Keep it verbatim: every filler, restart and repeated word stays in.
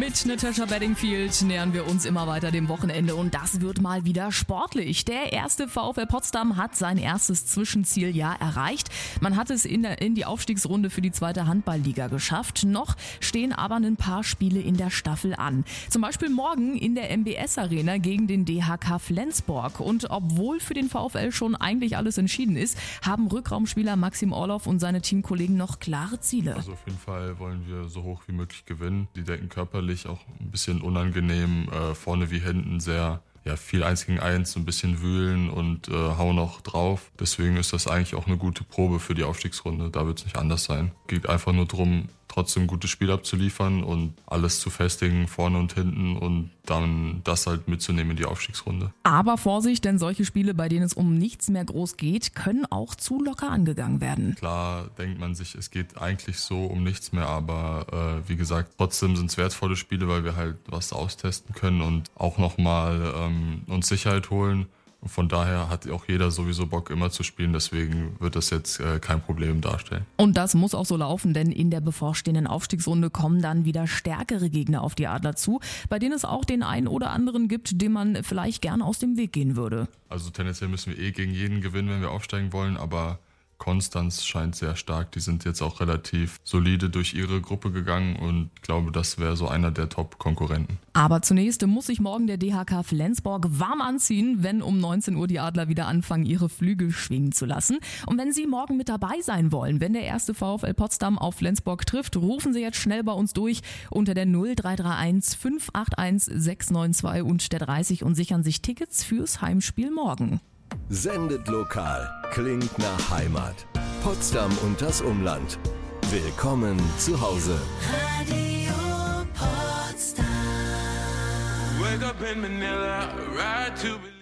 Mit Natasha Bedingfield nähern wir uns immer weiter dem Wochenende und das wird mal wieder sportlich. Der erste VfL Potsdam hat sein erstes Zwischenzieljahr erreicht. Man hat es in, der, in die Aufstiegsrunde für die zweite Handballliga geschafft. Noch stehen aber ein paar Spiele in der Staffel an. Zum Beispiel morgen in der M B S Arena gegen den D H K Flensburg. Und obwohl für den VfL schon eigentlich alles entschieden ist, haben Rückraumspieler Maxim Orlov und seine Teamkollegen noch klare Ziele. Also auf jeden Fall wollen wir so hoch wie möglich gewinnen. Die decken körperlich auch ein bisschen unangenehm, äh, vorne wie hinten sehr ja, viel eins gegen eins, ein bisschen wühlen und äh, hauen auch drauf. Deswegen ist das eigentlich auch eine gute Probe für die Aufstiegsrunde. Da wird es nicht anders sein. Geht einfach nur darum, trotzdem ein gutes Spiel abzuliefern und alles zu festigen, vorne und hinten und dann das halt mitzunehmen in die Aufstiegsrunde. Aber Vorsicht, denn solche Spiele, bei denen es um nichts mehr groß geht, können auch zu locker angegangen werden. Klar denkt man sich, es geht eigentlich so um nichts mehr, aber äh, wie gesagt, trotzdem sind es wertvolle Spiele, weil wir halt was austesten können und auch nochmal ähm, uns Sicherheit holen. Und von daher hat auch jeder sowieso Bock, immer zu spielen. Deswegen wird das jetzt äh, kein Problem darstellen. Und das muss auch so laufen, denn in der bevorstehenden Aufstiegsrunde kommen dann wieder stärkere Gegner auf die Adler zu, bei denen es auch den einen oder anderen gibt, dem man vielleicht gerne aus dem Weg gehen würde. Also tendenziell müssen wir eh gegen jeden gewinnen, wenn wir aufsteigen wollen, aber Konstanz scheint sehr stark. Die sind jetzt auch relativ solide durch ihre Gruppe gegangen und ich glaube, das wäre so einer der Top-Konkurrenten. Aber zunächst muss sich morgen der D H K Flensburg warm anziehen, wenn um neunzehn Uhr die Adler wieder anfangen, ihre Flügel schwingen zu lassen. Und wenn Sie morgen mit dabei sein wollen, wenn der erste VfL Potsdam auf Flensburg trifft, rufen Sie jetzt schnell bei uns durch unter der null drei drei eins fünf acht eins sechs neun zwei und der dreißig und sichern sich Tickets fürs Heimspiel morgen. Sendet lokal, klingt nach Heimat. Potsdam und das Umland. Willkommen zu Hause. Radio Potsdam. Wake up in Manila, ride to